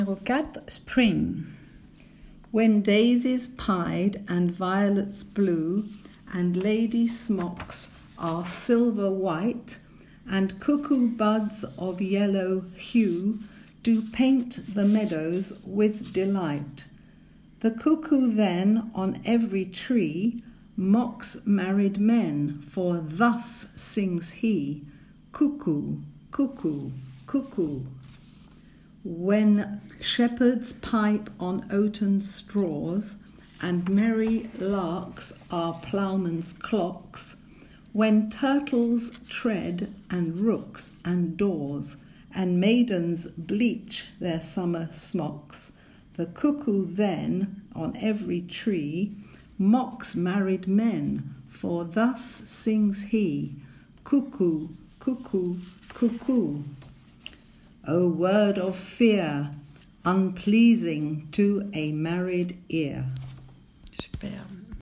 Numéro 4, Spring. When daisies pied and violets blue, and lady smocks are silver white, and cuckoo buds of yellow hue do paint the meadows with delight. The cuckoo then on every tree mocks married men, for thus sings he, cuckoo, cuckoo, cuckoo. When shepherds pipe on oaten straws, and merry larks are ploughmen's clocks, when turtles tread and rooks and daws, and maidens bleach their summer smocks, the cuckoo then on every tree mocks married men, for thus sings he, cuckoo, cuckoo, cuckoo. O word of fear, unpleasing to a married ear.